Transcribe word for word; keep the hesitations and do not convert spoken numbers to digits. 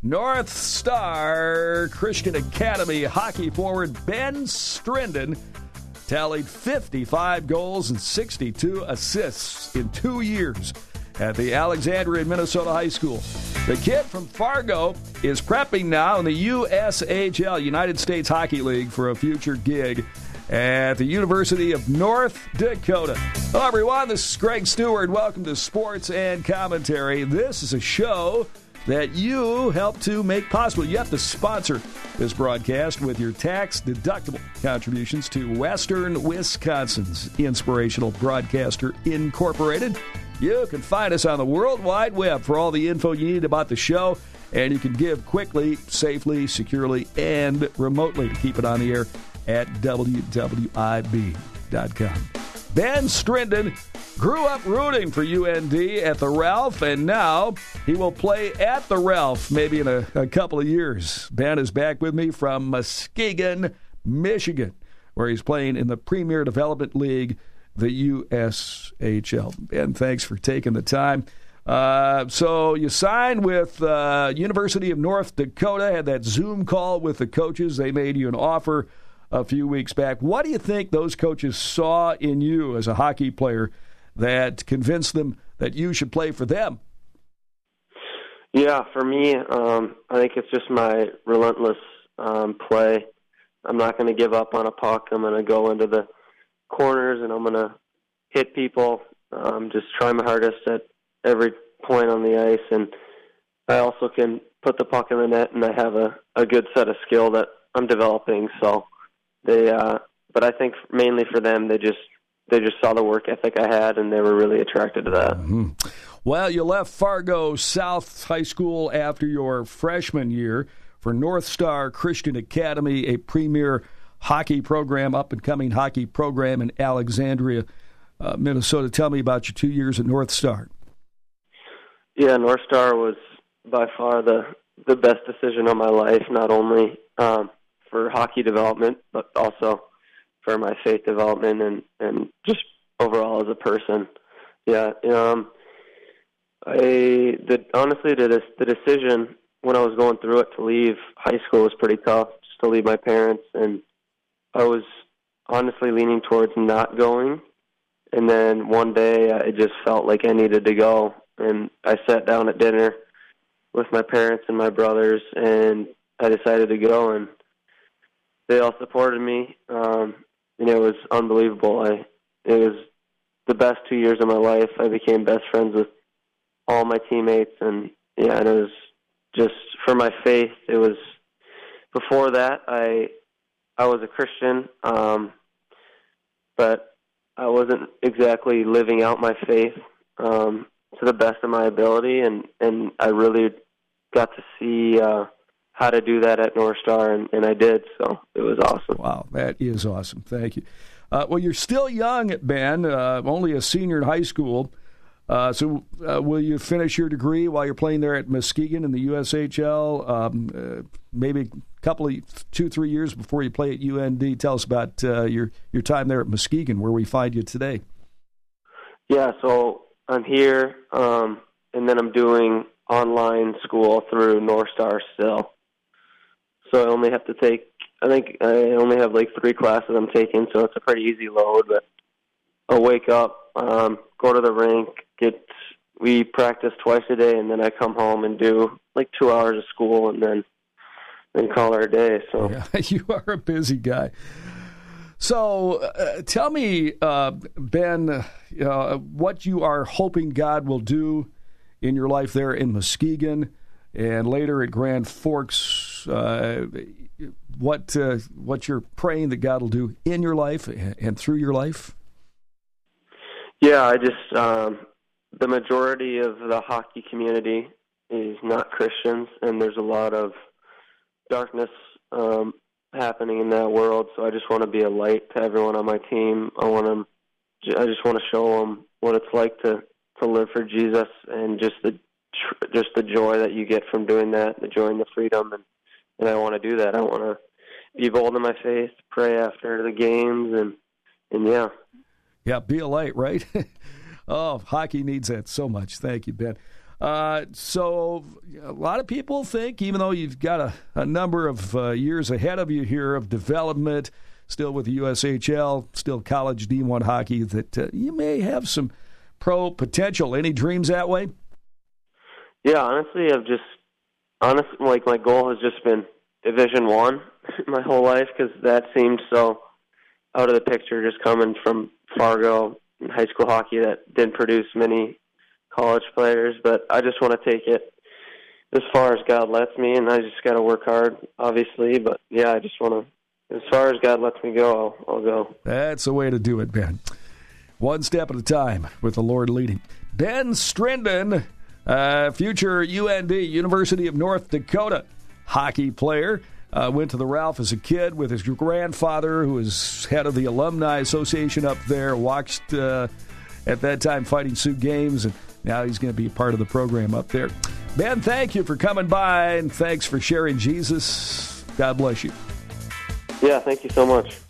North Star Christian Academy hockey forward Ben Strinden tallied fifty-five goals and sixty-two assists in two years at the Alexandria Minnesota High School. The kid from Fargo is prepping now in the U S H L, United States Hockey League, for a future gig at the University of North Dakota. Hello, everyone. This is Greg Stewart. Welcome to Sports and Commentary. This is a show that you help to make possible. You have to sponsor this broadcast with your tax-deductible contributions to Western Wisconsin's Inspirational Broadcaster Incorporated. You can find us on the World Wide Web for all the info you need about the show, and you can give quickly, safely, securely, and remotely to keep it on the air at W W I B dot com. Ben Strinden grew up rooting for U N D at the Ralph, and now he will play at the Ralph maybe in a, a couple of years. Ben is back with me from Muskegon, Michigan, where he's playing in the Premier Development League, the U S H L. Ben, thanks for taking the time. Uh, so you signed with uh, University of North Dakota, had that Zoom call with the coaches. They made you an offer a few weeks back. What do you think those coaches saw in you as a hockey player that convinced them that you should play for them? Yeah, for me, um, I think it's just my relentless um, play. I'm not going to give up on a puck. I'm going to go into the corners and I'm going to hit people, um, just try my hardest at every point on the ice. And I also can put the puck in the net, and I have a, a good set of skill that I'm developing. So they, uh, but I think mainly for them, they just they just saw the work ethic I had, and they were really attracted to that. Mm-hmm. Well, you left Fargo South High School after your freshman year for North Star Christian Academy, a premier hockey program, up-and-coming hockey program in Alexandria, uh, Minnesota. Tell me about your two years at North Star. Yeah, North Star was by far the, the best decision of my life, not only um, for hockey development, but also for my faith development and, and just overall as a person. Yeah, um, I the, honestly, the, the decision when I was going through it to leave high school was pretty tough, just to leave my parents, and I was honestly leaning towards not going. And then one day I just felt like I needed to go. And I sat down at dinner with my parents and my brothers, and I decided to go. And they all supported me. Um, and it was unbelievable. I, it was the best two years of my life. I became best friends with all my teammates. And, yeah, and it was just for my faith. It was before that, I I was a Christian, um, but I wasn't exactly living out my faith um, to the best of my ability, and, and I really got to see uh, how to do that at North Star, and, and I did, so it was awesome. Wow, that is awesome. Thank you. Uh, well, you're still young, Ben, uh, only a senior in high school. Uh, so uh, will you finish your degree while you're playing there at Muskegon in the U S H L? Um, uh, maybe a couple of two, three years before you play at U N D. Tell us about uh, your your time there at Muskegon, where we find you today. Yeah, so I'm here, um, and then I'm doing online school through North Star still. So I only have to take, I think I only have like three classes I'm taking, so it's a pretty easy load. But I'll wake up, um, go to the rink, get we practice twice a day, and then I come home and do like two hours of school, and then then call it a day. So yeah, you are a busy guy. So uh, tell me, uh, Ben, uh, what you are hoping God will do in your life there in Muskegon and later at Grand Forks. Uh, what uh, what you're praying that God will do in your life and through your life? Yeah, I just um, the majority of the hockey community is not Christians, and there's a lot of darkness um, happening in that world. So I just want to be a light to everyone on my team. I want to, I just want to show them what it's like to, to live for Jesus, and just the just the joy that you get from doing that, the joy and the freedom, and, and I want to do that. I want to be bold in my faith, pray after the games, and and yeah. Yeah, be a light, right? Oh, hockey needs that so much. Thank you, Ben. Uh, so a lot of people think, even though you've got a, a number of uh, years ahead of you here of development, still with the U S H L, still college D one hockey, that uh, you may have some pro potential. Any dreams that way? Yeah, honestly, I've just, honestly, like my goal has just been Division One my whole life, because that seemed so out of the picture, just coming from Fargo and high school hockey that didn't produce many college players. But I just want to take it as far as God lets me, and I just got to work hard, obviously. But yeah, I just want to, as far as God lets me go, I'll, I'll go. That's the way to do it, Ben. One step at a time with the Lord leading. Ben Strinden, uh, future U N D, University of North Dakota hockey player. Uh, went to the Ralph as a kid with his grandfather, who was head of the Alumni Association up there, watched uh, at that time Fighting Sioux games, and now he's going to be a part of the program up there. Ben, thank you for coming by, and thanks for sharing Jesus. God bless you. Yeah, thank you so much.